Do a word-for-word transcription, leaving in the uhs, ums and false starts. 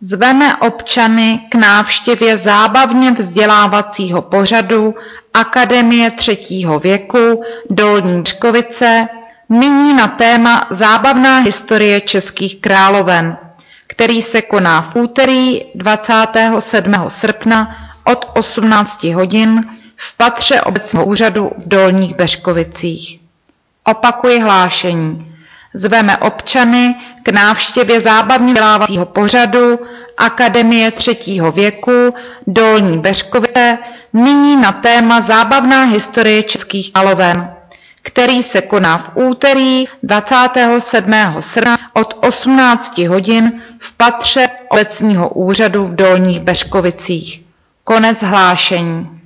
Zveme občany k návštěvě zábavně vzdělávacího pořadu Akademie třetího věku Dolní Břkovice, nyní na téma Zábavná historie českých královen, který se koná v úterý dvacátého sedmého srpna od osmnácti hodin v patře obecního úřadu v Dolních Beřkovicích. Opakuji hlášení. Zveme občany k návštěvě zábavně vzdělávacího pořadu Akademie třetího věku Dolní Beřkovice, nyní na téma Zábavná historie českých královen, který se koná v úterý dvacátého sedmého srpna od osmnácti hodin v patře obecního úřadu v Dolních Beřkovicích. Konec hlášení.